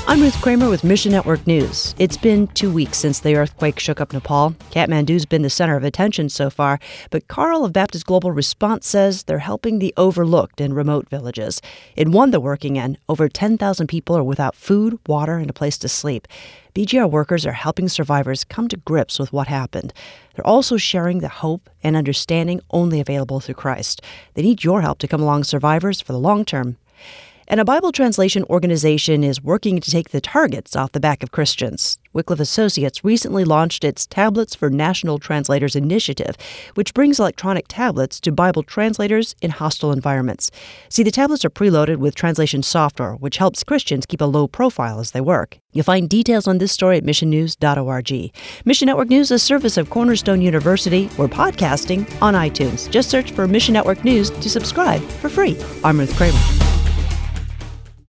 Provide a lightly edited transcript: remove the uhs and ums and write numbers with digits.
I'm Ruth Kramer with Mission Network News. It's been 2 weeks since the earthquake shook up Nepal. Kathmandu's been the center of attention so far, but Carl of Baptist Global Response says they're helping the overlooked and remote villages. In one they're working in, over 10,000 people are without food, water, and a place to sleep. BGR workers are helping survivors come to grips with what happened. They're also sharing the hope and understanding only available through Christ. They need your help to come along survivors for the long term. And a Bible translation organization is working to take the targets off the back of Christians. Wycliffe Associates recently launched its Tablets for National Translators initiative, which brings electronic tablets to Bible translators in hostile environments. See, the tablets are preloaded with translation software, which helps Christians keep a low profile as they work. You'll find details on this story at missionnews.org. Mission Network News is a service of Cornerstone University. We're podcasting on iTunes. Just search for Mission Network News to subscribe for free. I'm Ruth Kramer.